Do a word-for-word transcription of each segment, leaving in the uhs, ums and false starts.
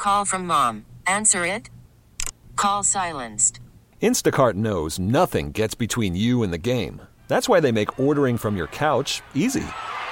Call from mom. Answer it. Call silenced. Instacart knows nothing gets between you and the game. That's why they make ordering from your couch easy.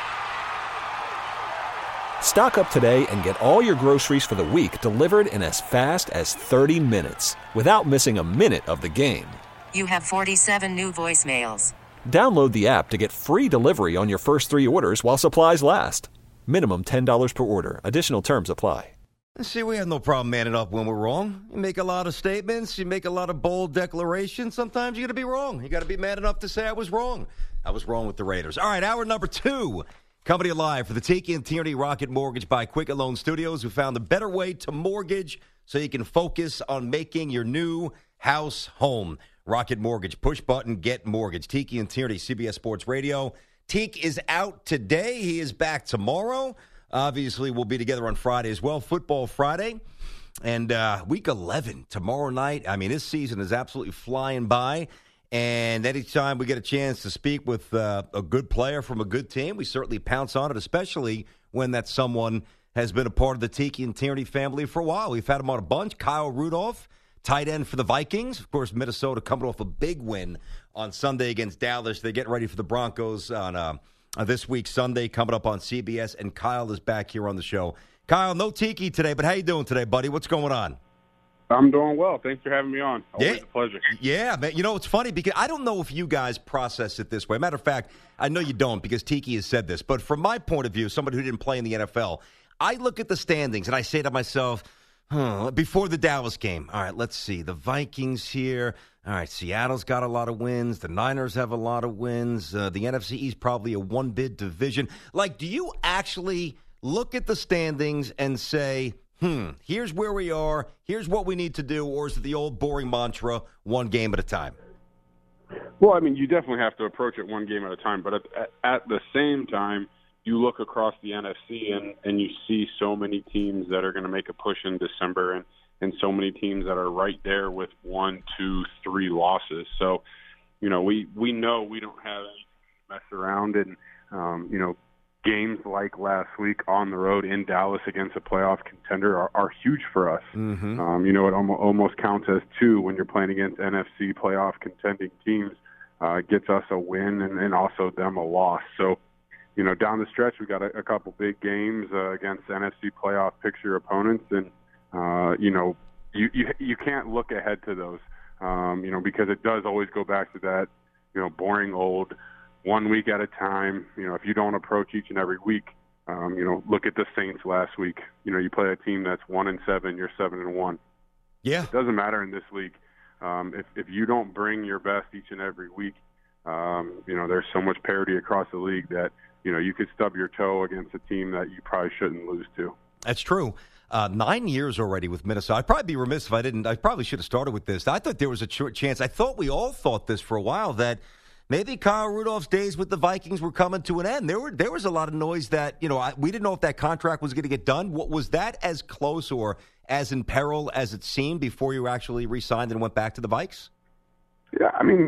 Stock up today and get all your groceries for the week delivered in as fast as thirty minutes without missing a minute of the game. You have forty-seven new voicemails. Download the app to get free delivery on your first three orders while supplies last. Minimum ten dollars per order. Additional terms apply. See, we have no problem manning up when we're wrong. You make a lot of statements. You make a lot of bold declarations. Sometimes you got to be wrong. You got to be man enough to say I was wrong. I was wrong with the Raiders. All right, hour number two. Company alive for the Tiki and Tierney Rocket Mortgage by Quicken Loan Studios, who found a better way to mortgage so you can focus on making your new house home. Rocket Mortgage. Push button, get mortgage. Tiki and Tierney, C B S Sports Radio. Teak is out today. He is back tomorrow. Obviously, we'll be together on Friday as well. Football Friday. And uh, week eleven, tomorrow night. I mean, this season is absolutely flying by. And anytime we get a chance to speak with uh, a good player from a good team, we certainly pounce on it, especially when that someone has been a part of the Tiki and Tierney family for a while. We've had him on a bunch. Kyle Rudolph, tight end for the Vikings. Of course, Minnesota coming off a big win on Sunday against Dallas. They're getting ready for the Broncos on uh, uh, this week, Sunday, coming up on C B S. And Kyle is back here on the show. Kyle, no Tiki today, but how you doing today, buddy? What's going on? I'm doing well. Thanks for having me on. Always yeah, a pleasure. Yeah, man. You know, it's funny because I don't know if you guys process it this way. Matter of fact, I know you don't because Tiki has said this. But from my point of view, somebody who didn't play in the N F L, I look at the standings and I say to myself, huh, before the Dallas game, all right, let's see. The Vikings here. All right, Seattle's got a lot of wins. The Niners have a lot of wins. Uh, the N F C East probably a one-bid division. Like, do you actually look at the standings and say, hmm, here's where we are, here's what we need to do, or is it the old boring mantra, one game at a time? Well, I mean, you definitely have to approach it one game at a time, but at, at, at the same time, you look across the N F C and, and you see so many teams that are going to make a push in December and, and so many teams that are right there with one, two, three losses. So, you know, we, we know we don't have any mess around and, um, you know, games like last week on the road in Dallas against a playoff contender are, are huge for us. Mm-hmm. Um, you know, it almost, almost counts as two when you're playing against N F C playoff contending teams. Uh, gets us a win and, and also them a loss. So, you know, down the stretch, we've got a, a couple big games uh, against N F C playoff picture opponents. And, uh, you know, you, you, you can't look ahead to those, um, you know, because it does always go back to that, you know, boring old one week at a time. You know, if you don't approach each and every week, um, you know, look at the Saints last week. You know, you play a team that's one and seven, you're seven and one. Yeah, it doesn't matter in this league. Um, if if you don't bring your best each and every week, um, you know, there's so much parity across the league that you know you could stub your toe against a team that you probably shouldn't lose to. That's true. Uh, nine years already with Minnesota. I'd probably be remiss if I didn't. I probably should have started with this. I thought there was a ch- chance. I thought we all thought this for a while that maybe Kyle Rudolph's days with the Vikings were coming to an end. There were there was a lot of noise that, you know, I, we didn't know if that contract was going to get done. What, was that as close or as in peril as it seemed before you actually re-signed and went back to the Vikes? Yeah, I mean,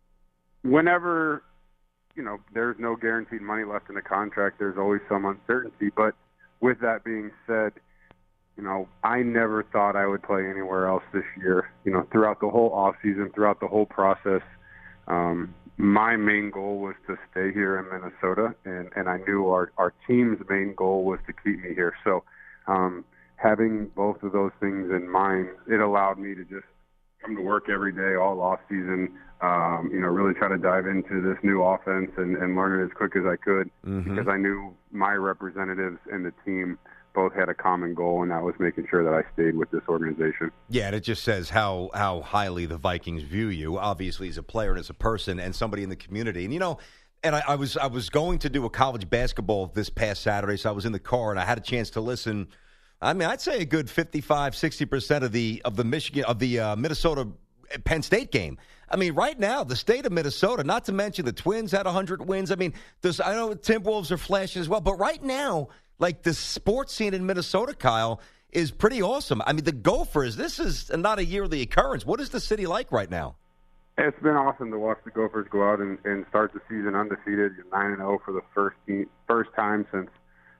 whenever, you know, there's no guaranteed money left in the contract, there's always some uncertainty. But with that being said, you know, I never thought I would play anywhere else this year. You know, throughout the whole offseason, throughout the whole process, um, my main goal was to stay here in Minnesota, and, and I knew our, our team's main goal was to keep me here. So um, having both of those things in mind, it allowed me to just come to work every day all off season, um, you know, really try to dive into this new offense and, and learn it as quick as I could mm-hmm. because I knew my representatives and the team both had a common goal, and that was making sure that I stayed with this organization. Yeah, and it just says how how highly the Vikings view you, obviously as a player and as a person and somebody in the community. And, you know, and I, I was I was going to do a college basketball this past Saturday, so I was in the car, and I had a chance to listen. I mean, I'd say a good fifty-five, sixty percent of the of the Michigan of the uh, Minnesota Penn State game. I mean, right now, the state of Minnesota, not to mention the Twins had one hundred wins. I mean, there's, I know Timberwolves are flashing as well, but right now, like the sports scene in Minnesota, Kyle, is pretty awesome. I mean, the Gophers, this is not a yearly occurrence. What is the city like right now? It's been awesome to watch the Gophers go out and, and start the season undefeated, nine and oh for the first team, first time since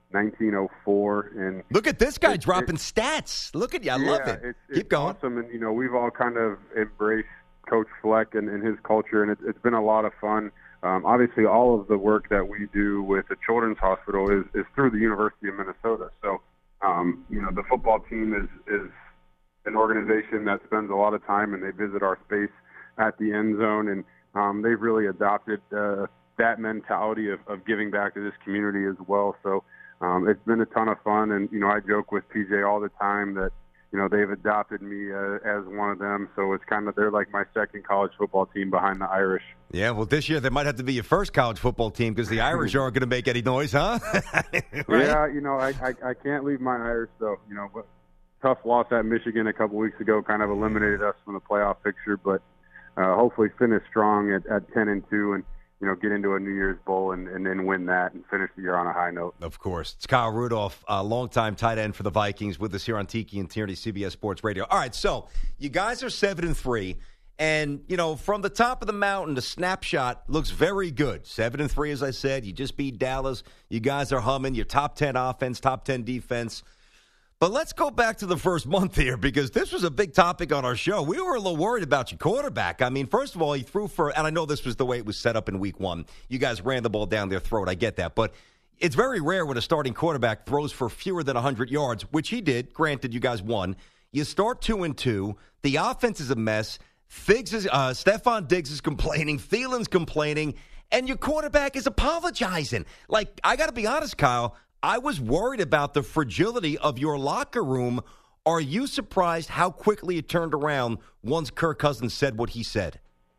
nineteen oh four. And look at this guy it, dropping it, stats. Look at you. I yeah, love it. It's, Keep it's going. awesome. And, you know, we've all kind of embraced Coach Fleck and, and his culture, and it, it's been a lot of fun. Um, obviously, all of the work that we do with the Children's Hospital is, is through the University of Minnesota. So, um, you know, the football team is, is an organization that spends a lot of time, and they visit our space at the end zone, and um, they've really adopted uh, that mentality of, of giving back to this community as well. So um, it's been a ton of fun, and, you know, I joke with P J all the time that, you know, they've adopted me uh, as one of them. So it's kind of, they're like my second college football team behind the Irish. Yeah, well, this year they might have to be your first college football team because the Irish aren't going to make any noise, huh? Right? Yeah, you know, I, I I can't leave my Irish, though. You know, but tough loss at Michigan a couple weeks ago kind of eliminated us from the playoff picture, but uh, hopefully finish strong at, at ten and two and, you know, get into a New Year's Bowl and, and then win that and finish the year on a high note. Of course. It's Kyle Rudolph, a longtime tight end for the Vikings, with us here on Tiki and Tierney, C B S Sports Radio. All right, so you guys are seven and three, and, you know, from the top of the mountain, the snapshot looks very good. seven and three, as I said. You just beat Dallas. You guys are humming. Your top ten offense, top ten defense. But let's go back to the first month here, because this was a big topic on our show. We were a little worried about your quarterback. I mean, first of all, he threw for, and I know this was the way it was set up in week one. You guys ran the ball down their throat. I get that. But it's very rare when a starting quarterback throws for fewer than one hundred yards, which he did. Granted, you guys won. You start two and two. The offense is a mess. Figs is, uh, Stephon Diggs is complaining. Thielen's complaining. And your quarterback is apologizing. Like, I got to be honest, Kyle, I was worried about the fragility of your locker room. Are you surprised how quickly it turned around once Kirk Cousins said what he said?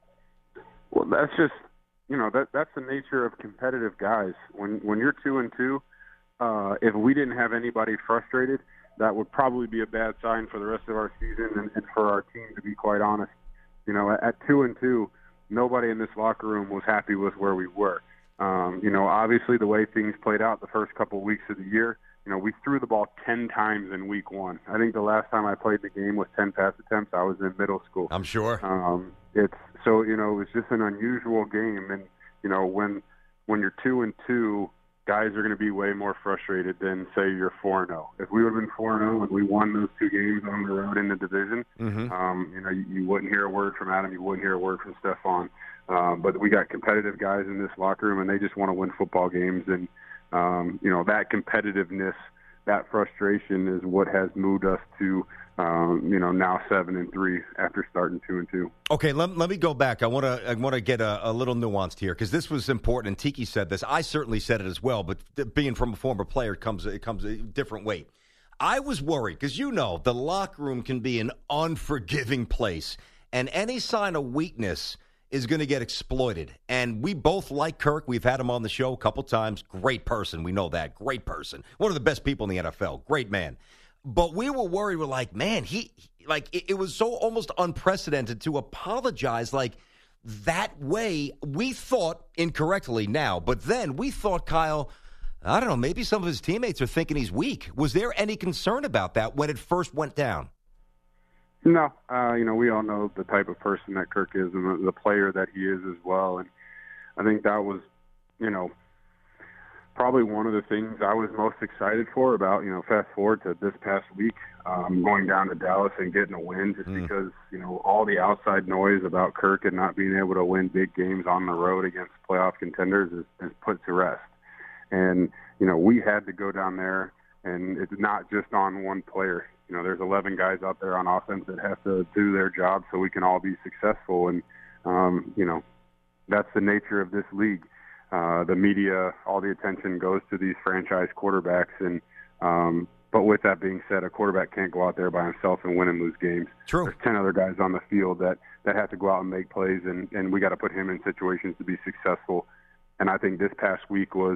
Well, that's just, you know, that that's the nature of competitive guys. When when you're two and two, uh, if we didn't have anybody frustrated, that would probably be a bad sign for the rest of our season and, and for our team, to be quite honest. You know, at, at two and two, nobody in this locker room was happy with where we were. Um, you know, obviously the way things played out the first couple of weeks of the year, you know, we threw the ball ten times in week one. I think the last time I played the game with ten pass attempts, I was in middle school. I'm sure. Um, it's so, you know, it was just an unusual game. And, you know, when when you're two and two, guys are going to be way more frustrated than, say, you're four and oh. If we would have been four and oh and we won those two games on the road in the division, mm-hmm. um, you know, you, you wouldn't hear a word from Adam. You wouldn't hear a word from Stephon. Um, but we got competitive guys in this locker room, and they just want to win football games. And, um, you know, that competitiveness, that frustration is what has moved us to, um, you know, now seven and three after starting two and two. Okay, let, let me go back. I want to I want to get a, a little nuanced here, because this was important, and Tiki said this. I certainly said it as well, but th- being from a former player, it comes, it comes a different weight. I was worried, because, you know, the locker room can be an unforgiving place, and any sign of weakness is going to get exploited. And we both like Kirk. We've had him on the show a couple times. Great person. We know that. Great person. One of the best people in the N F L. Great man. But we were worried. We're like, man, he, like, it, it was so almost unprecedented to apologize like that way. We thought incorrectly now, but then we thought, Kyle, I don't know, maybe some of his teammates are thinking he's weak. Was there any concern about that when it first went down? No, uh, you know, we all know the type of person that Kirk is and the, the player that he is as well. And I think that was, you know, probably one of the things I was most excited for about, you know, fast forward to this past week, um, going down to Dallas and getting a win, just mm. because, you know, all the outside noise about Kirk and not being able to win big games on the road against playoff contenders is, is put to rest. And, you know, we had to go down there, and it's not just on one player. You know, there's eleven guys out there on offense that have to do their job so we can all be successful. And, um, you know, that's the nature of this league. Uh, the media, all the attention goes to these franchise quarterbacks. And um, but with that being said, a quarterback can't go out there by himself and win and lose games. True. There's ten other guys on the field that, that have to go out and make plays, and, and we got to put him in situations to be successful. And I think this past week was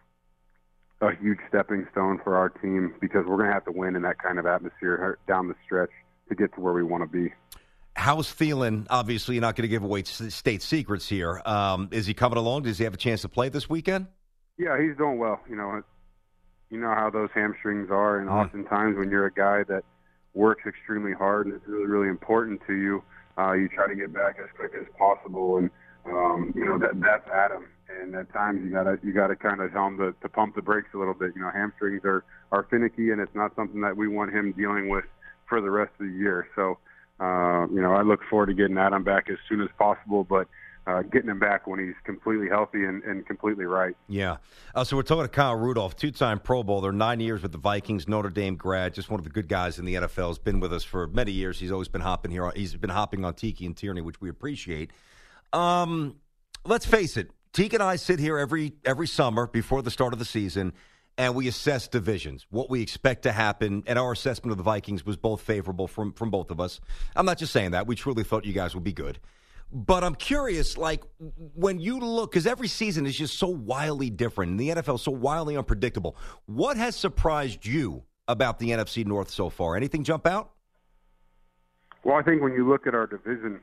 a huge stepping stone for our team, because we're going to have to win in that kind of atmosphere down the stretch to get to where we want to be. How's Thielen? Obviously, you're not going to give away state secrets here. Um, is he coming along? Does he have a chance to play this weekend? Yeah, he's doing well. You know, you know how those hamstrings are, and mm. oftentimes when you're a guy that works extremely hard and it's really, really important to you, uh, you try to get back as quick as possible. And um, you know that that's Adam, And at times you gotta you gotta kind of tell him to, to pump the brakes a little bit. You know, hamstrings are, are finicky, and it's not something that we want him dealing with for the rest of the year. So, uh, you know, I look forward to getting Adam back as soon as possible, but uh, getting him back when he's completely healthy and, and completely right. Yeah. Uh, so we're talking to Kyle Rudolph, two-time Pro Bowler, nine years with the Vikings, Notre Dame grad, just one of the good guys in the N F L. Has been with us for many years. He's always been hopping here. He's been hopping on Tiki and Tierney, which we appreciate. Um, let's face it. Teague and I sit here every every summer before the start of the season, and we assess divisions, what we expect to happen, and our assessment of the Vikings was both favorable from, from both of us. I'm not just saying that. We truly thought you guys would be good. But I'm curious, like, when you look, because every season is just so wildly different, and the N F L is so wildly unpredictable, what has surprised you about the N F C North so far? Anything jump out? Well, I think when you look at our division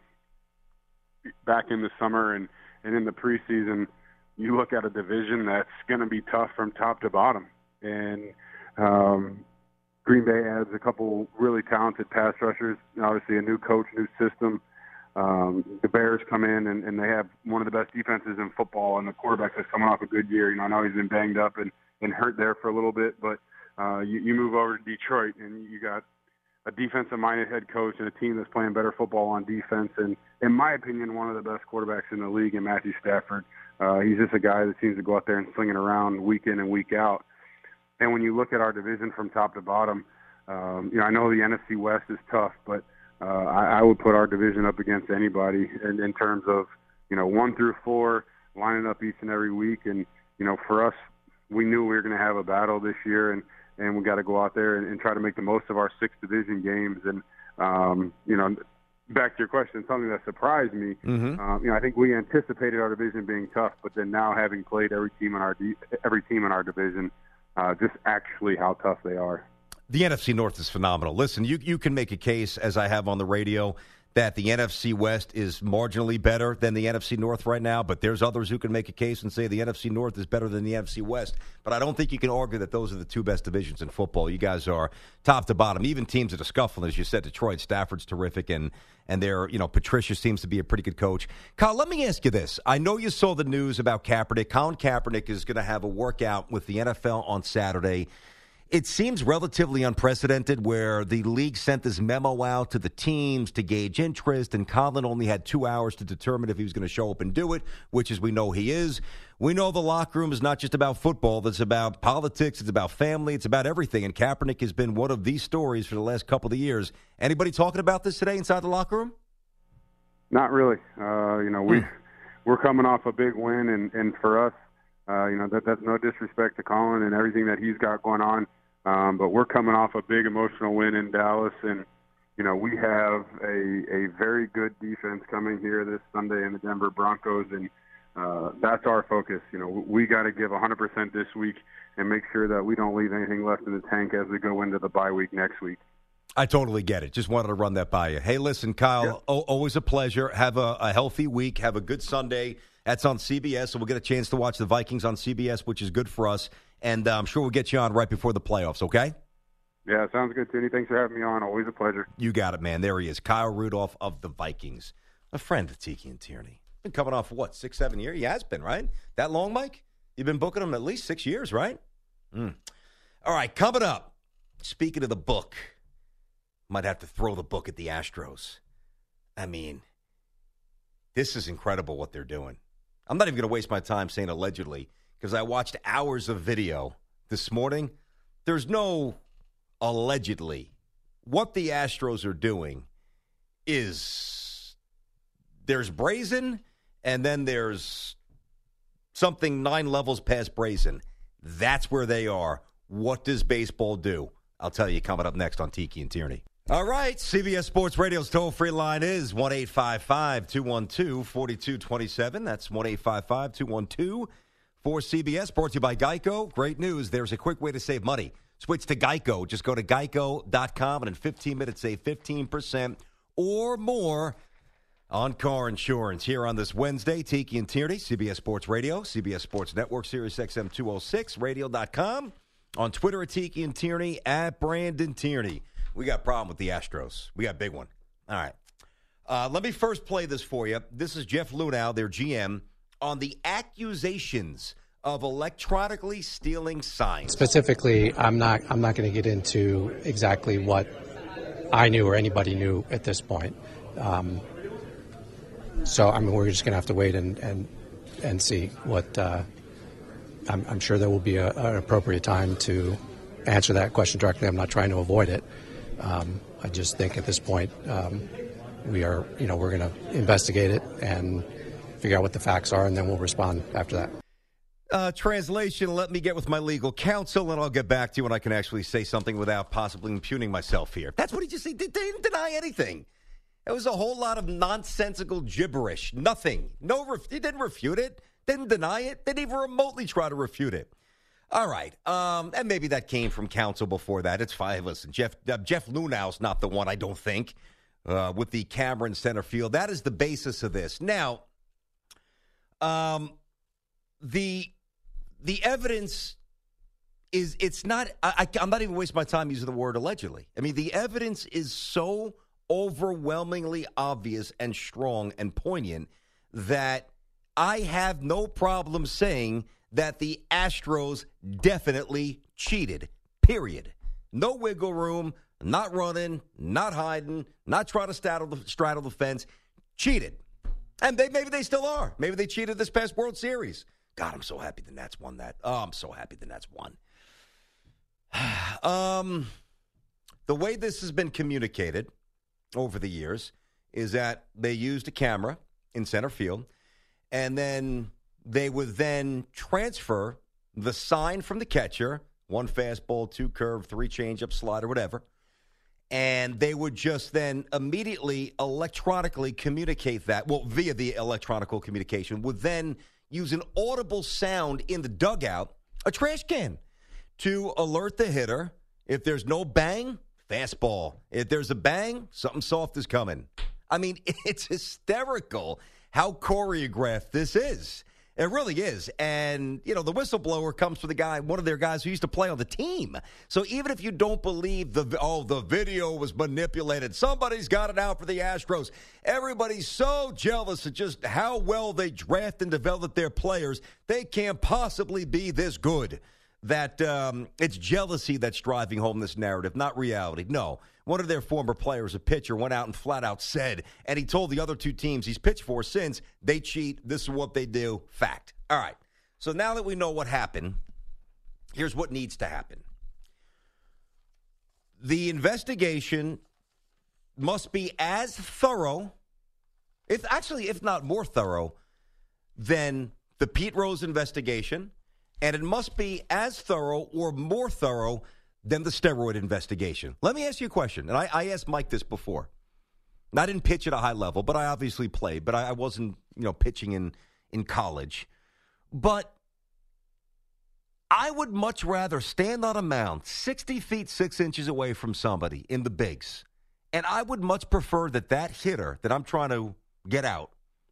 back in the summer and And in the preseason, you look at a division that's going to be tough from top to bottom. And um, Green Bay adds a couple really talented pass rushers, obviously a new coach, new system. Um, the Bears come in, and, and they have one of the best defenses in football, and the quarterback is coming off a good year. You know, I know he's been banged up and, and hurt there for a little bit, but uh, you, you move over to Detroit, and you got a defensive-minded head coach and a team that's playing better football on defense. And in my opinion, one of the best quarterbacks in the league in Matthew Stafford. Uh, he's just a guy that seems to go out there and sling it around week in and week out. And when you look at our division from top to bottom, um, you know, I know the N F C West is tough, but uh, I, I would put our division up against anybody in, in terms of, you know, one through four, lining up each and every week. And, you know, for us, we knew we were going to have a battle this year, and and we got to go out there and, and try to make the most of our six division games. And, um, you know, back to your question, something that surprised me, mm-hmm. um, you know, I think we anticipated our division being tough, but then now having played every team in our de- every team in our division, uh, just actually how tough they are. The N F C North is phenomenal. Listen, you you can make a case, as I have on the radio, that the N F C West is marginally better than the N F C North right now, but there's others who can make a case and say the N F C North is better than the N F C West. But I don't think you can argue that those are the two best divisions in football. You guys are top to bottom. Even teams that are scuffling, as you said, Detroit, Stafford's terrific, and and they're, you know, Patricia seems to be a pretty good coach. Kyle, let me ask you this. I know you saw the news about Kaepernick. Colin Kaepernick is going to have a workout with the N F L on Saturday. It seems relatively unprecedented where the league sent this memo out to the teams to gauge interest, and Colin only had two hours to determine if he was going to show up and do it, which, as we know, he is. We know the locker room is not just about football. It's about politics. It's about family. It's about everything, and Kaepernick has been one of these stories for the last couple of years. Anybody talking about this today inside the locker room? Not really. Uh, you know, we, hmm. we're coming off a big win, and, and for us, uh, you know, that that's no disrespect to Colin and everything that he's got going on. Um, but we're coming off a big emotional win in Dallas, and, you know, we have a, a very good defense coming here this Sunday in the Denver Broncos, and uh, that's our focus. You know, we got to give one hundred percent this week and make sure that we don't leave anything left in the tank as we go into the bye week next week. I totally get it. Just wanted to run that by you. Hey, listen, Kyle, yeah. o- always a pleasure. Have a, a healthy week. Have a good Sunday. That's on C B S, so we'll get a chance to watch the Vikings on C B S, which is good for us. And uh, I'm sure we'll get you on right before the playoffs, okay? Yeah, sounds good, Tony. Thanks for having me on. Always a pleasure. You got it, man. There he is, Kyle Rudolph of the Vikings, a friend of Tiki and Tierney. Been coming off, what, six, seven years? He has been, right? That long, Mike? You've been booking him at least six years, right? Mm. All right, coming up, speaking of the book, might have to throw the book at the Astros. I mean, this is incredible what they're doing. I'm not even going to waste my time saying allegedly, because I watched hours of video this morning. There's no allegedly. What the Astros are doing is there's brazen, and then there's something nine levels past brazen. That's where they are. What does baseball do? I'll tell you coming up next on Tiki and Tierney. All right, C B S Sports Radio's toll-free line is one eight five five, two one two, four two two seven. That's one eight five five, two one two, four C B S, brought to you by Geico. Great news. There's a quick way to save money. Switch to Geico. Just go to geico dot com, and in fifteen minutes, save fifteen percent or more on car insurance. Here on this Wednesday, Tiki and Tierney, C B S Sports Radio, C B S Sports Network, Sirius X M two oh six, radio dot com. On Twitter at Tiki and Tierney, at Brandon Tierney. We got a problem with the Astros. We got a big one. All right. Uh, let me first play this for you. This is Jeff Luhnow, their G M, on the accusations of electronically stealing signs. Specifically, I'm not I'm not going to get into exactly what I knew or anybody knew at this point. Um, so, I mean, we're just going to have to wait and, and, and see what uh, I'm, I'm sure there will be a, an appropriate time to answer that question directly. I'm not trying to avoid it. Um, I just think at this point um, we are, you know, we're going to investigate it and figure out what the facts are, and then we'll respond after that. Uh, translation, let me get with my legal counsel, and I'll get back to you when I can actually say something without possibly impugning myself here. That's what he just said. They didn't deny anything. It was a whole lot of nonsensical gibberish. Nothing. No, ref- he didn't refute it. Didn't deny it. Didn't even remotely try to refute it. All right. Um, and maybe that came from counsel before that. It's fine. Listen, Jeff uh, Jeff Lunau's not the one, I don't think, uh, with the camera in center field. That is the basis of this. Now, um, the... The evidence is, it's not, I, I'm not even wasting my time using the word allegedly. I mean, the evidence is so overwhelmingly obvious and strong and poignant that I have no problem saying that the Astros definitely cheated, period. No wiggle room, not running, not hiding, not trying to straddle the, straddle the fence, cheated. And they, maybe they still are. Maybe they cheated this past World Series. God, I'm so happy the Nats won that. Oh, I'm so happy the Nats won. um, the way this has been communicated over the years is that they used a camera in center field, and then they would then transfer the sign from the catcher, one fastball, two curve, three changeup, slider, whatever, and they would just then immediately electronically communicate that, well, via the electronical communication, would then use an audible sound in the dugout, a trash can, to alert the hitter. If there's no bang, fastball. If there's a bang, something soft is coming. I mean, it's hysterical how choreographed this is. It really is. And, you know, the whistleblower comes from the guy, one of their guys who used to play on the team. So even if you don't believe the, oh, the video was manipulated, somebody's got it out for the Astros. Everybody's so jealous of just how well they draft and develop their players. They can't possibly be this good. That um, it's jealousy that's driving home this narrative, not reality. No. One of their former players, a pitcher, went out and flat out said, and he told the other two teams he's pitched for since, they cheat, this is what they do, fact. All right, so now that we know what happened, here's what needs to happen. The investigation must be as thorough, if actually, if not more thorough, than the Pete Rose investigation, and it must be as thorough or more thorough than the steroid investigation. Let me ask you a question, and I, I asked Mike this before. And I didn't pitch at a high level, but I obviously played, but I, I wasn't, you know, pitching in, in college. But I would much rather stand on a mound sixty feet, six inches away from somebody in the bigs, and I would much prefer that that hitter that I'm trying to get out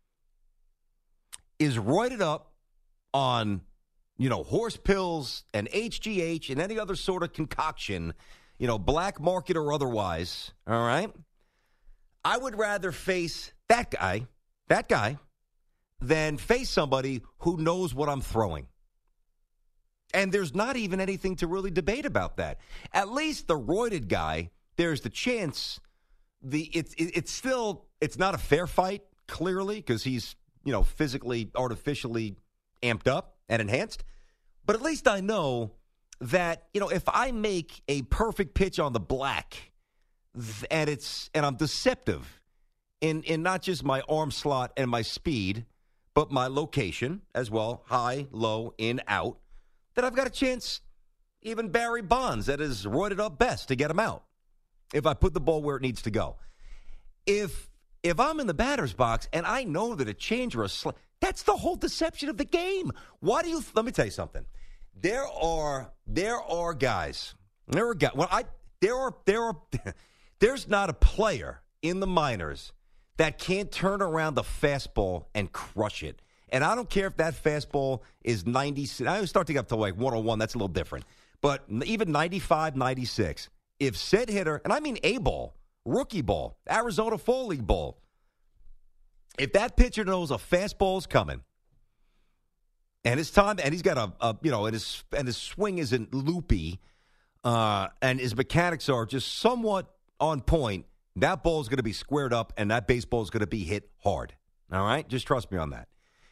is roided up on, you know, horse pills and H G H and any other sort of concoction, you know, black market or otherwise, all right? I would rather face that guy, that guy, than face somebody who knows what I'm throwing. And there's not even anything to really debate about that. At least the roided guy, there's the chance, the it's it, it's still, it's not a fair fight, clearly, because he's, you know, physically, artificially amped up and enhanced. But at least I know that, you know, if I make a perfect pitch on the black and it's and I'm deceptive in, in not just my arm slot and my speed, but my location as well, high, low, in, out, then I've got a chance, even Barry Bonds, that is roided up best, to get him out if I put the ball where it needs to go. If if I'm in the batter's box and I know that a change or a sl- that's the whole deception of the game. Why do you? Th- let me tell you something. There are there are guys. There are guys. Well, I there are there are there's not a player in the minors that can't turn around the fastball and crush it. And I don't care if that fastball is ninety. I start to get up to like one oh one. That's a little different. But even ninety-five, ninety-six. If said hitter, and I mean A ball, rookie ball, Arizona Fall League ball. If that pitcher knows a fastball is coming, And his time, and he's got a, a you know, and his and his swing isn't loopy, uh, and his mechanics are just somewhat on point. That ball is going to be squared up, and that baseball is going to be hit hard. All right, just trust me on that.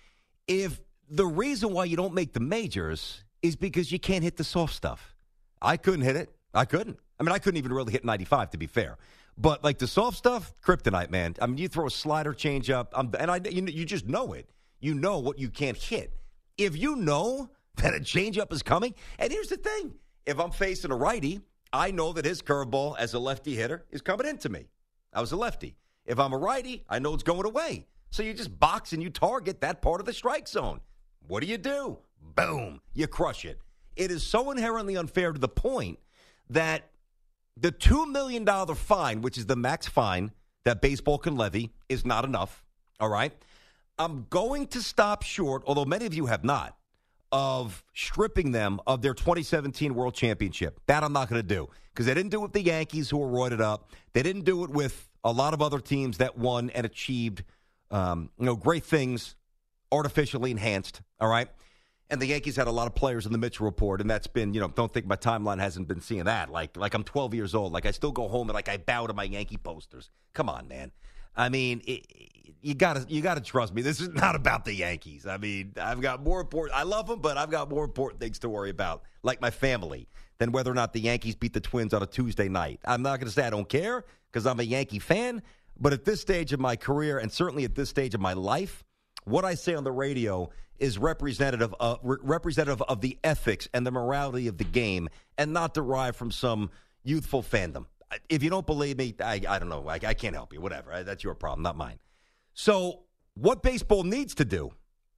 If the reason why you don't make the majors is because you can't hit the soft stuff, I couldn't hit it. I couldn't. I mean, I couldn't even really hit ninety-five, to be fair. But like the soft stuff, kryptonite, man. I mean, you throw a slider change up, um, and I, you, you just know it. You know what you can't hit. If you know that a changeup is coming, and here's the thing. If I'm facing a righty, I know that his curveball as a lefty hitter is coming into me. I was a lefty. If I'm a righty, I know it's going away. So you just box and you target that part of the strike zone. What do you do? Boom. You crush it. It is so inherently unfair to the point that the two million dollars fine, which is the max fine that baseball can levy, is not enough. All right? I'm going to stop short, although many of you have not, of stripping them of their twenty seventeen World Championship. That I'm not going to do because they didn't do it with the Yankees who were roided up. They didn't do it with a lot of other teams that won and achieved um, you know, great things artificially enhanced, all right? And the Yankees had a lot of players in the Mitchell report, and that's been, you know, don't think my timeline hasn't been seeing that. Like, like I'm twelve years old. Like, I still go home and, like, I bow to my Yankee posters. Come on, man. I mean, it, you gotta you gotta trust me. This is not about the Yankees. I mean, I've got more important. I love them, but I've got more important things to worry about, like my family, than whether or not the Yankees beat the Twins on a Tuesday night. I'm not going to say I don't care because I'm a Yankee fan, but at this stage of my career, and certainly at this stage of my life, what I say on the radio is representative of, re- representative of the ethics and the morality of the game, and not derived from some youthful fandom. If you don't believe me, I, I don't know. I, I can't help you. Whatever. That's your problem, not mine. So what baseball needs to do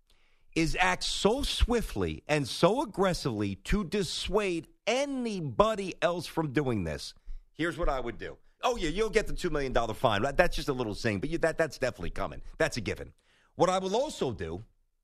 is act so swiftly and so aggressively to dissuade anybody else from doing this. Here's what I would do. Oh, yeah, you'll get the two million dollars fine. That's just a little thing, but you, that that's definitely coming. That's a given. What I will also do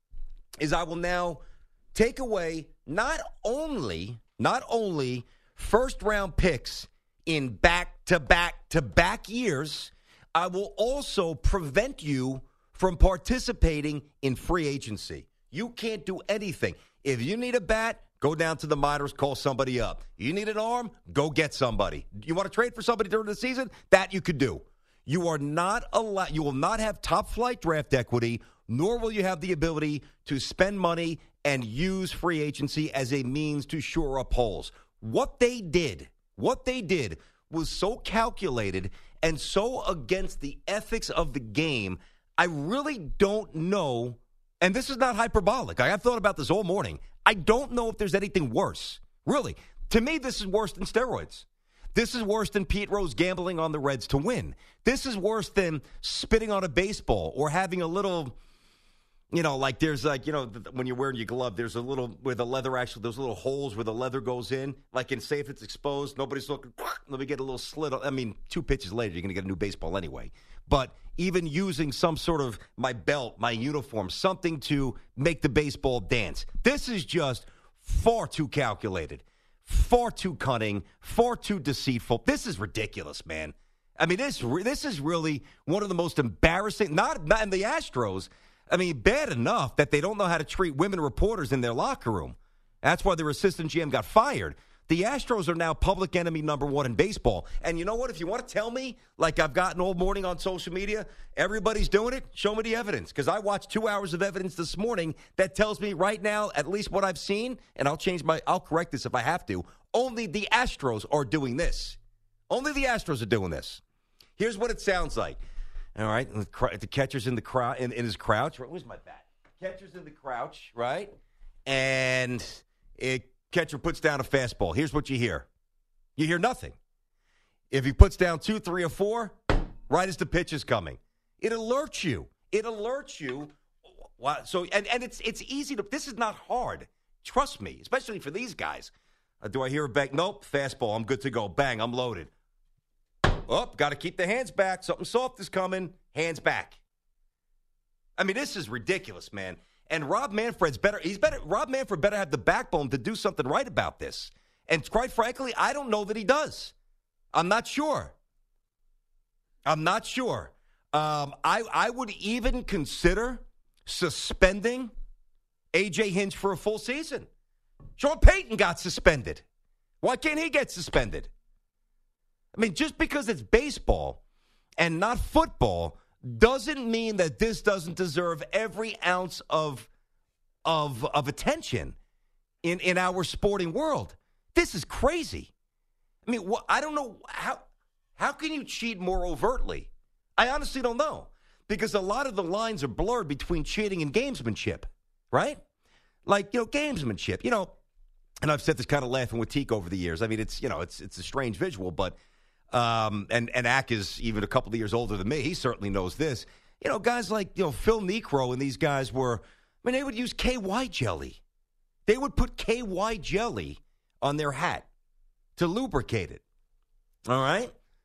is I will now take away not only, not only first-round picks in back-to-back-to-back years, I will also prevent you from participating in free agency. You can't do anything. If you need a bat, go down to the minors, call somebody up. You need an arm, go get somebody. You want to trade for somebody during the season? That you could do. You are not allowed. You will not have top-flight draft equity, nor will you have the ability to spend money and use free agency as a means to shore up holes. What they did What they did was so calculated and so against the ethics of the game, I really don't know, and this is not hyperbolic. I've thought about this all morning. I don't know if there's anything worse. Really. To me, this is worse than steroids. This is worse than Pete Rose gambling on the Reds to win. This is worse than spitting on a baseball or having a little... You know, like there's like, you know, when you're wearing your glove, there's a little, where the leather actually, those little holes where the leather goes in. Like in, say, if it's exposed, nobody's looking, let me get a little slit. I mean, two pitches later, you're going to get a new baseball anyway. But even using some sort of, my belt, my uniform, something to make the baseball dance. This is just far too calculated, far too cunning, far too deceitful. This is ridiculous, man. I mean, this this is really one of the most embarrassing, not, not in the Astros. I mean, bad enough that they don't know how to treat women reporters in their locker room. That's why their assistant G M got fired. The Astros are now public enemy number one in baseball. And you know what? If you want to tell me, like I've gotten all morning on social media, everybody's doing it, show me the evidence. Because I watched two hours of evidence this morning that tells me right now, at least what I've seen, and I'll change my, I'll correct this if I have to, only the Astros are doing this. Only the Astros are doing this. Here's what it sounds like. All right, the catcher's in the crowd in, in his crouch. Where's my bat? Catcher's in the crouch, right? And it catcher puts down a fastball. Here's what you hear. You hear nothing. If he puts down two, three, or four, right as the pitch is coming, it alerts you. It alerts you. So and, and it's it's easy to. This is not hard. Trust me, especially for these guys. Uh, do I hear a bang? Nope. Fastball. I'm good to go. Bang. I'm loaded. Oh, got to keep the hands back. Something soft is coming. Hands back. I mean, this is ridiculous, man. And Rob Manfred's better. He's better. Rob Manfred better have the backbone to do something right about this. And quite frankly, I don't know that he does. I'm not sure. I'm not sure. Um, I I would even consider suspending A J Hinch for a full season. Sean Payton got suspended. Why can't he get suspended? I mean, just because it's baseball and not football doesn't mean that this doesn't deserve every ounce of of of attention in, in our sporting world. This is crazy. I mean, wh- I don't know how how can you cheat more overtly? I honestly don't know, because a lot of the lines are blurred between cheating and gamesmanship, right? Like, you know, gamesmanship, you know, and I've said this kind of laughing with Teak over the years. I mean, it's, you know, it's it's a strange visual, but um, and and Ack is even a couple of years older than me. He certainly knows this. You know, guys like, you know, Phil Necro and these guys were, I mean, they would use K Y jelly. They would put K Y jelly on their hat to lubricate it. All right?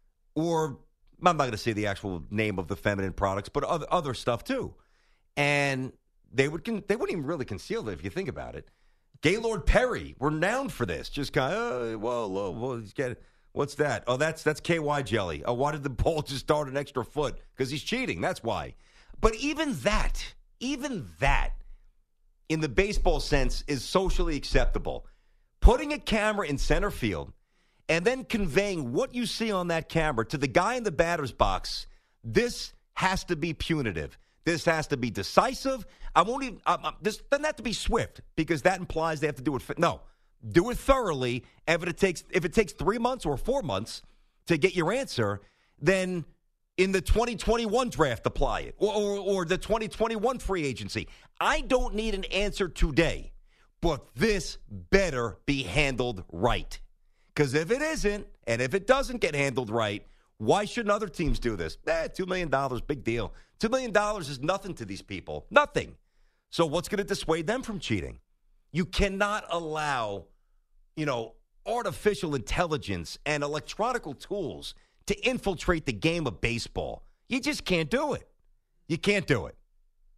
Or I'm not going to say the actual name of the feminine products, but other other stuff too. And they would con- they wouldn't even really conceal it if you think about it. Gaylord Perry, renowned for this. Just kind of, oh, whoa, whoa, whoa, he's getting, what's that? Oh, that's that's K Y jelly. Oh, why did the ball just start an extra foot? Because he's cheating. That's why. But even that, even that, in the baseball sense, is socially acceptable. Putting a camera in center field and then conveying what you see on that camera to the guy in the batter's box, this has to be punitive. This has to be decisive. I won't even, uh, this doesn't have to be swift, because that implies they have to do it. No, do it thoroughly. If it takes, if it takes three months or four months to get your answer, then in the twenty twenty-one draft, apply it, or, or, or the twenty twenty-one free agency. I don't need an answer today, but this better be handled right. Because if it isn't, and if it doesn't get handled right, why shouldn't other teams do this? Eh, two million dollars, big deal. two million dollars is nothing to these people. Nothing. So what's going to dissuade them from cheating? You cannot allow, you know, artificial intelligence and electronic tools to infiltrate the game of baseball. You just can't do it. You can't do it.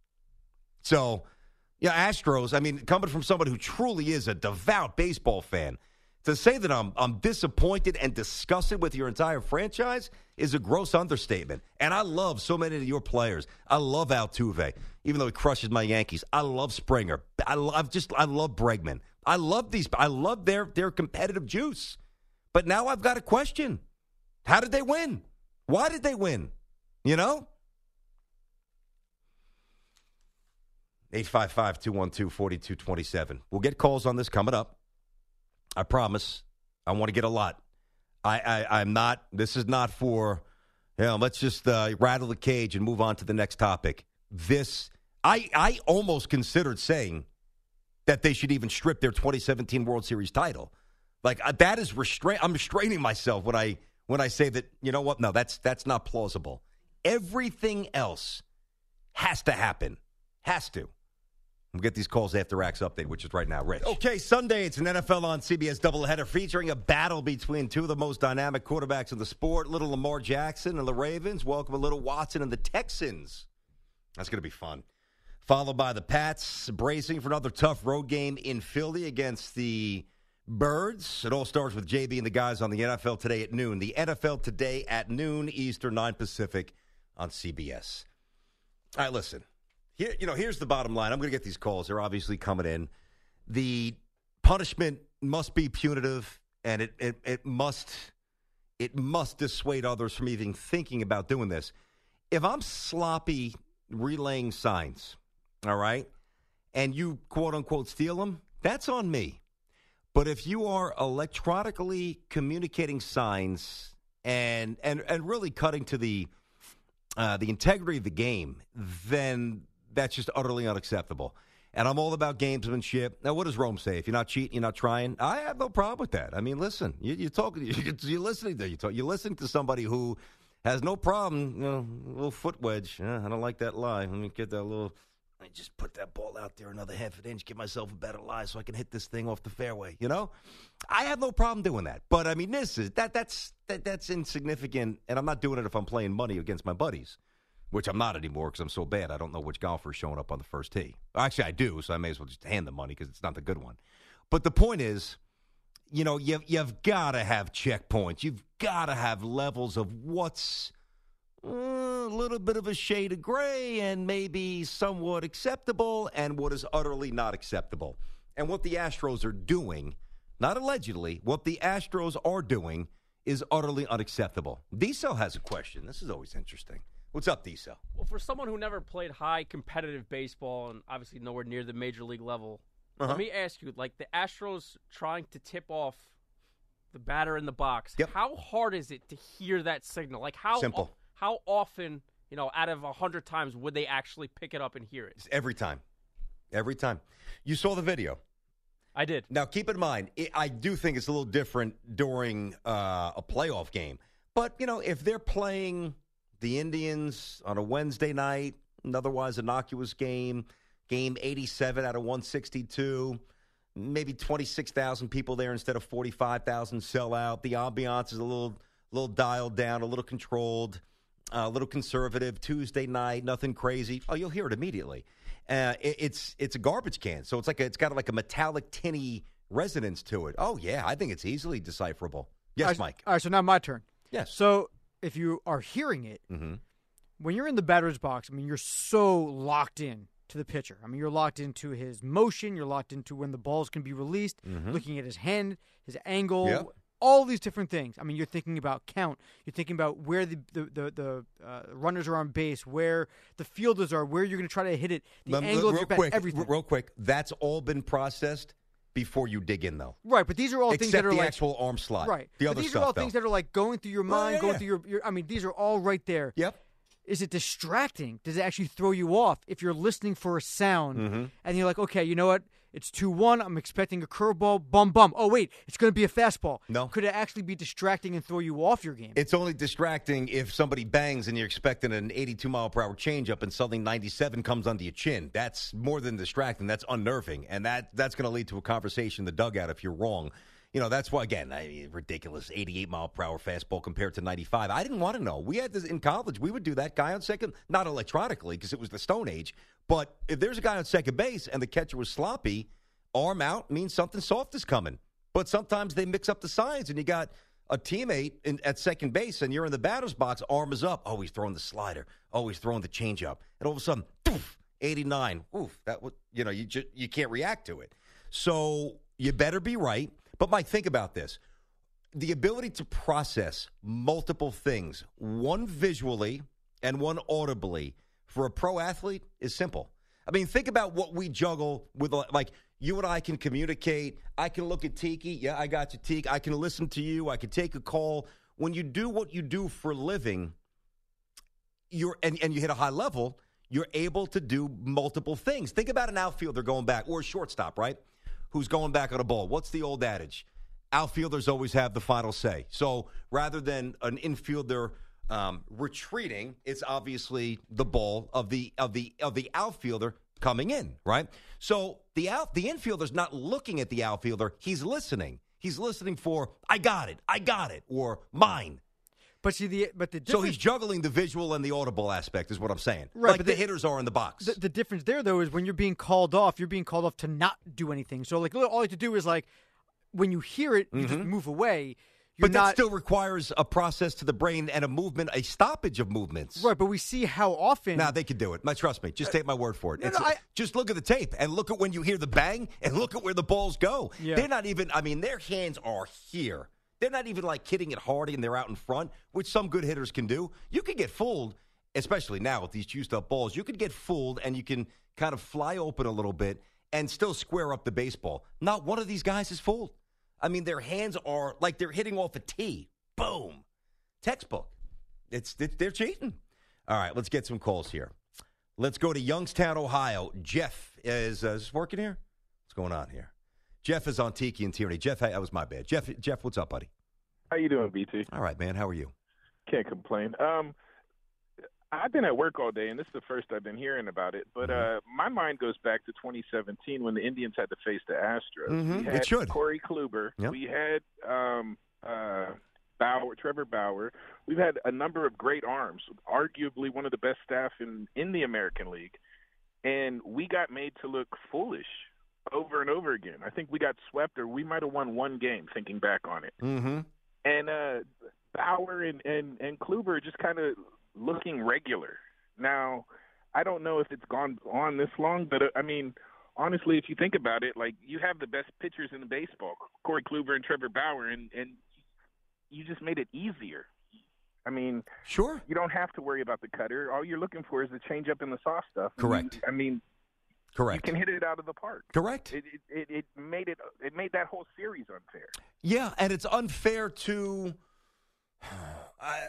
So, yeah, Astros, I mean, coming from someone who truly is a devout baseball fan, to say that I'm I'm disappointed and disgusted with your entire franchise is a gross understatement. And I love so many of your players. I love Altuve, even though he crushes my Yankees. I love Springer. I love just I love Bregman. I love these. I love their their competitive juice. But now I've got a question: how did they win? Why did they win? You know. eight five five, two one two, four two two seven. We'll get calls on this coming up. I promise. I want to get a lot. I, I, I'm not, this is not for, you know, let's just uh, rattle the cage and move on to the next topic. This, I, I almost considered saying that they should even strip their twenty seventeen World Series title. Like, uh, that is restraint. I'm restraining myself when I, when I say that, you know what, no, that's, that's not plausible. Everything else has to happen. Has to. We'll get these calls after Rack's update, which is right now, Rich. Okay, Sunday, it's an N F L on C B S doubleheader featuring a battle between two of the most dynamic quarterbacks in the sport, little Lamar Jackson and the Ravens. Welcome a little Watson and the Texans. That's going to be fun. Followed by the Pats, bracing for another tough road game in Philly against the Birds. It all starts with J B and the guys on the N F L Today at noon. The N F L Today at noon, Eastern, nine Pacific on C B S. All right, listen. Here, you know, here's the bottom line. I'm going to get these calls. They're obviously coming in. The punishment must be punitive, and it, it, it must it must dissuade others from even thinking about doing this. If I'm sloppy relaying signs, all right, and you, quote-unquote, steal them, that's on me. But if you are electronically communicating signs and and, and really cutting to the uh, the integrity of the game, then that's just utterly unacceptable. And I'm all about gamesmanship. Now, what does Rome say? If you're not cheating, you're not trying. I have no problem with that. I mean, listen, you, you're talking, you're listening to, you talk, you're listening to somebody who has no problem, you know, a little foot wedge. Yeah, I don't like that lie. Let me get that little, I just put that ball out there another half an inch, give myself a better lie so I can hit this thing off the fairway, you know? I have no problem doing that. But, I mean, this is, that that's that, that's insignificant, and I'm not doing it if I'm playing money against my buddies. Which I'm not anymore because I'm so bad. I don't know which golfer is showing up on the first tee. Actually, I do, so I may as well just hand the money because it's not the good one. But the point is, you know, you've, you've got to have checkpoints. You've got to have levels of what's uh, little bit of a shade of gray and maybe somewhat acceptable and what is utterly not acceptable. And what the Astros are doing, not allegedly, what the Astros are doing is utterly unacceptable. D-Cell has a question. This is always interesting. What's up, D-Cell? Well, for someone who never played high competitive baseball and obviously nowhere near the major league level, uh-huh. let me ask you, like the Astros trying to tip off the batter in the box, yep. how hard is it to hear that signal? Like how Simple. How often, you know, out of a hundred times would they actually pick it up and hear it? Every time. Every time. You saw the video. I did. Now, keep in mind, it, I do think it's a little different during uh, a playoff game. But, you know, if they're playing the Indians on a Wednesday night, an otherwise innocuous game, game eighty-seven out of one sixty-two, maybe twenty-six thousand people there instead of forty-five thousand sellout. The ambiance is a little, little dialed down, a little controlled, uh, a little conservative. Tuesday night, nothing crazy. Oh, you'll hear it immediately. Uh, it, it's it's a garbage can, so it's like a, it's got like a metallic tinny resonance to it. Oh yeah, I think it's easily decipherable. Yes, all right, Mike. All right, so now my turn. Yes. So if you are hearing it, mm-hmm. when you're in the batter's box, I mean, you're so locked in to the pitcher. I mean, you're locked into his motion. You're locked into when the balls can be released, mm-hmm. looking at his hand, his angle. Yep. All these different things. I mean, you're thinking about count. You're thinking about where the the the, the uh, runners are on base, where the fielders are, where you're going to try to hit it, the Let, angle real of your bat, quick, everything. Real quick, that's all been processed before you dig in, though. Right, but these are all Except things that are the like actual arm slot. Right, The but other these stuff, are all though. things that are like going through your mind, yeah, going yeah. through your, your. I mean, these are all right there. Yep. Is it distracting? Does it actually throw you off if you're listening for a sound mm-hmm. and you're like, okay, you know what? It's two one. I'm expecting a curveball. Bum, bum. Oh, wait. It's going to be a fastball. No. Could it actually be distracting and throw you off your game? It's only distracting if somebody bangs and you're expecting an eighty-two mile per hour changeup and suddenly ninety-seven comes under your chin. That's more than distracting. That's unnerving. And that that's going to lead to a conversation in the dugout if you're wrong. You know, that's why, again, I mean, ridiculous eighty-eight mile per hour fastball compared to ninety-five. I didn't want to know. We had this in college. We would do that. Guy on second, not electronically because it was the Stone Age. But if there's a guy on second base and the catcher was sloppy, arm out means something soft is coming. But sometimes they mix up the signs, and you got a teammate in, at second base, and you're in the batter's box, arm is up. Oh, he's throwing the slider. Oh, he's throwing the changeup. And all of a sudden, poof, eighty-nine. Oof, that would, you know, you just, you can't react to it. So you better be right. But, Mike, think about this. The ability to process multiple things, one visually and one audibly, for a pro athlete is simple. I mean, think about what we juggle with, like, you and I can communicate. I can look at Tiki. Yeah, I got you, Tiki. I can listen to you. I can take a call. When you do what you do for a living, you're and, and you hit a high level, you're able to do multiple things. Think about an outfielder going back, or a shortstop, right, who's going back on a ball. What's the old adage? Outfielders always have the final say. So rather than an infielder um, retreating, it's obviously the ball of the of the of the outfielder coming in, right? So the out the infielder's not looking at the outfielder; he's listening. He's listening for "I got it, I got it," or "mine." But see the but the so he's juggling the visual and the audible aspect, is what I'm saying. Right, like but the, the hitters are in the box. The, the difference there, though, is when you're being called off, you're being called off to not do anything. So, like, all you have to do is, like, when you hear it, you mm-hmm. just move away. You're but not, that still requires a process to the brain and a movement, a stoppage of movements. Right, but we see how often. Now, they could do it. Trust me. Just take my word for it. No, It's, no, I, just look at the tape and look at when you hear the bang and look at where the balls go. Yeah. They're not even, I mean, their hands are here. They're not even like hitting it hard and they're out in front, which some good hitters can do. You could get fooled, especially now with these juiced up balls. You could get fooled and you can kind of fly open a little bit and still square up the baseball. Not one of these guys is fooled. I mean, their hands are like they're hitting off a tee. Boom. Textbook. It's, it's They're cheating. All right, let's get some calls here. Let's go to Youngstown, Ohio. Jeff is, uh, is this working here? What's going on here? Jeff is on Tiki and Tierney. Jeff, that was my bad. Jeff, Jeff, what's up, buddy? How you doing, B T? All right, man. How are you? Can't complain. Um, I've been at work all day, and this is the first I've been hearing about it. But mm-hmm. uh, my mind goes back to twenty seventeen when the Indians had to face the Astros. Mm-hmm. We had it should. Corey Kluber. Yep. We had um, uh, Bauer, Trevor Bauer. We've had a number of great arms, arguably one of the best staff in, in the American League. And we got made to look foolish over and over again. I think we got swept, or we might have won one game, thinking back on it. Mm-hmm. And uh, Bauer and, and, and Kluber just kind of looking regular. Now, I don't know if it's gone on this long, but, uh, I mean, honestly, if you think about it, like, you have the best pitchers in the baseball, Corey Kluber and Trevor Bauer, and, and you just made it easier. I mean, sure, you don't have to worry about the cutter. All you're looking for is the changeup and the soft stuff. Correct. I mean, correct. You can hit it out of the park. Correct. It, it, it, it made it. It made that whole series unfair. Yeah, and it's unfair to. I,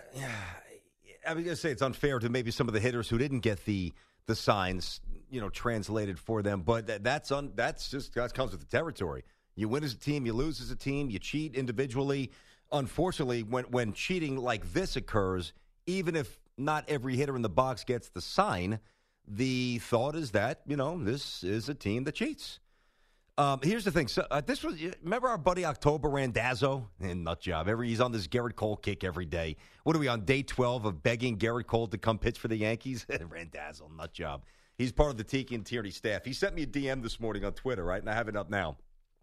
I was going to say it's unfair to maybe some of the hitters who didn't get the the signs, you know, translated for them. But that, that's un, that's just that comes with the territory. You win as a team, you lose as a team, you cheat individually. Unfortunately, when when cheating like this occurs, even if not every hitter in the box gets the sign, the thought is that, you know, this is a team that cheats. Um, here's the thing. So uh, this was remember our buddy October Randazzo? And nut job. Every he's on this Garrett Cole kick every day. What are we on day twelve of begging Garrett Cole to come pitch for the Yankees? Randazzo, nut job. He's part of the Tiki and Tierney staff. He sent me a D M this morning on Twitter, right? And I have it up now.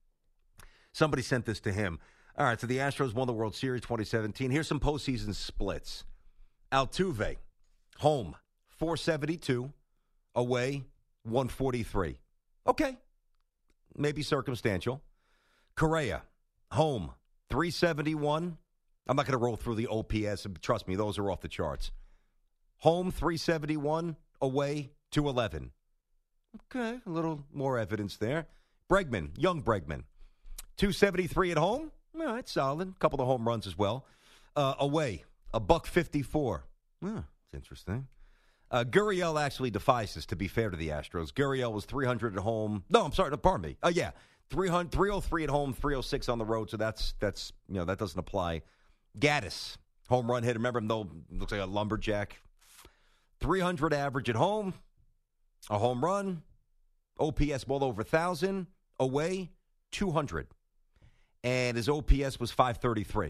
Somebody sent this to him. All right, so the Astros won the World Series twenty seventeen. Here's some postseason splits. Altuve, home, four seventy-two. Away, one forty-three. Okay, maybe circumstantial. Correa, home, three seventy-one. I'm not going to roll through the O P S. Trust me, those are off the charts. Home, three seventy-one. Away, two eleven. Okay, a little more evidence there. Bregman, young Bregman, two seventy-three at home. All right, solid. A couple of home runs as well. Uh, away, a buck fifty-four. Oh, that's interesting. Uh, Gurriel actually defies this, to be fair to the Astros. Gurriel was three hundred at home. No, I'm sorry, no, pardon me. Oh, uh, yeah, three hundred, three oh three at home, three oh six on the road, so that's, that's you know, that doesn't apply. Gaddis, home run hitter. Remember him, though, looks like a lumberjack. three hundred average at home, a home run, O P S well over one thousand, away, two hundred. And his O P S was five thirty-three.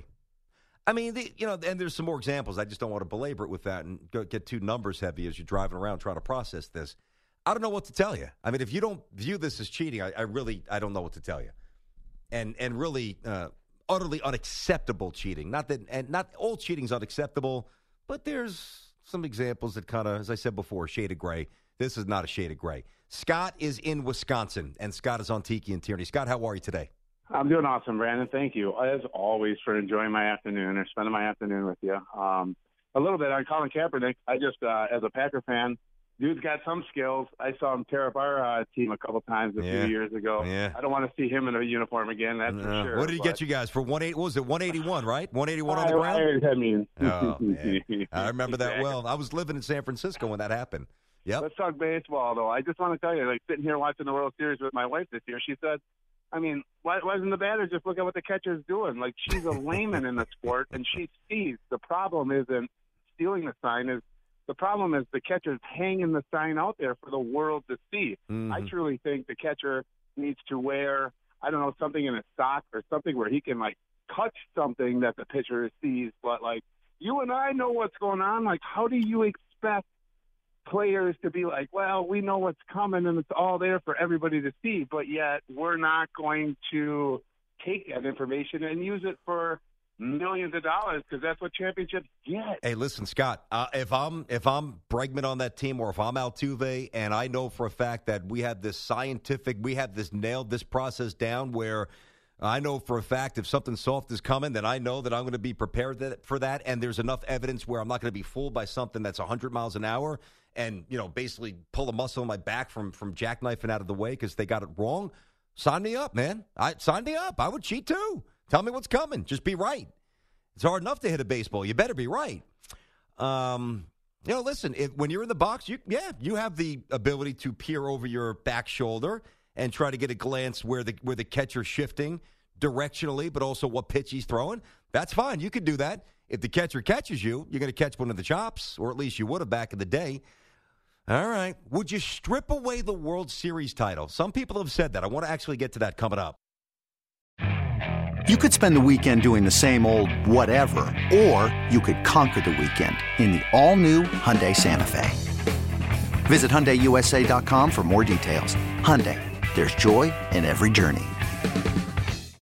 I mean, the, you know, and there's some more examples. I just don't want to belabor it with that and go, get too numbers heavy as you're driving around trying to process this. I don't know what to tell you. I mean, if you don't view this as cheating, I, I really, I don't know what to tell you. And and really, uh, utterly unacceptable cheating. Not that, and not all cheating is unacceptable, but there's some examples that kind of, as I said before, a shade of gray. This is not a shade of gray. Scott is in Wisconsin, and Scott is on Tiki and Tierney. Scott, how are you today? I'm doing awesome, Brandon. Thank you, as always, for enjoying my afternoon or spending my afternoon with you. Um, a little bit on Colin Kaepernick. I just, uh, as a Packer fan, dude's got some skills. I saw him tear up our uh, team a couple times a yeah. few years ago. Yeah. I don't want to see him in a uniform again, that's no. for sure. What did he but... get you guys for one eighty? What was it, one eighty-one, right? one eighty-one on the I, ground? I, I mean. Oh, man. I remember that well. I was living in San Francisco when that happened. Yep. Let's talk baseball, though. I just want to tell you, like, sitting here watching the World Series with my wife this year, she said, I mean, why, why doesn't the batter just look at what the catcher's doing? Like, she's a layman in the sport, and she sees. The problem isn't stealing the sign. Is the problem is the catcher's hanging the sign out there for the world to see. Mm-hmm. I truly think the catcher needs to wear, I don't know, something in a sock or something where he can, like, touch something that the pitcher sees. But, like, you and I know what's going on. Like, how do you expect players to be like, well, we know what's coming and it's all there for everybody to see, but yet we're not going to take that information and use it for millions of dollars because that's what championships get. Hey, listen, Scott, uh, if I'm if I'm Bregman on that team or if I'm Altuve and I know for a fact that we have this scientific, we have this nailed this process down where I know for a fact if something soft is coming, then I know that I'm going to be prepared for that, and there's enough evidence where I'm not going to be fooled by something that's one hundred miles an hour and, you know, basically pull a muscle in my back from, from jackknifing out of the way because they got it wrong. Sign me up, man. I Sign me up. I would cheat too. Tell me what's coming. Just be right. It's hard enough to hit a baseball. You better be right. Um, you know, listen, if, when you're in the box, you yeah, you have the ability to peer over your back shoulder and try to get a glance where the where the catcher's shifting directionally, but also what pitch he's throwing. That's fine. You can do that. If the catcher catches you, you're going to catch one of the chops, or at least you would have back in the day. All right. Would you strip away the World Series title? Some people have said that. I want to actually get to that coming up. You could spend the weekend doing the same old whatever, or you could conquer the weekend in the all-new Hyundai Santa Fe. Visit Hyundai U S A dot com for more details. Hyundai, there's joy in every journey.